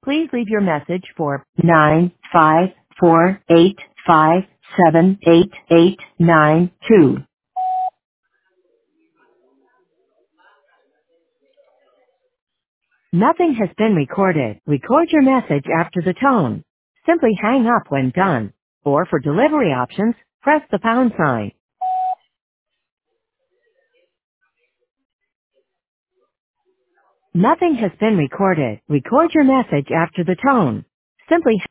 Please leave your message for 95485788892. Nothing has been recorded. Record your message after the tone. Simply hang up when done. Or for delivery options, press the pound sign. Nothing has been recorded. Record your message after the tone. Simply